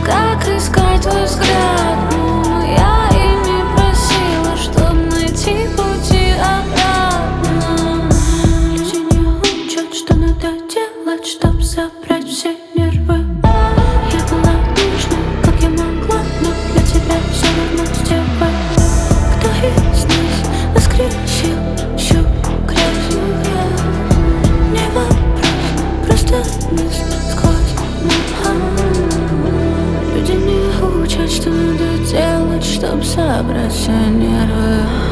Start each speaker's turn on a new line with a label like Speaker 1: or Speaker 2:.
Speaker 1: Как искать твой взгляд? Ну, я и не просила, чтоб найти пути обратно. Люди не учат, что надо делать, чтоб собрать все нервы. Я была нежной, как я могла, но для тебя все равно стерва. Кто из нас воскресил всю грязь? Не вопрос, просто насквозь. Люди не учат, что надо делать, чтоб собрать все нервы.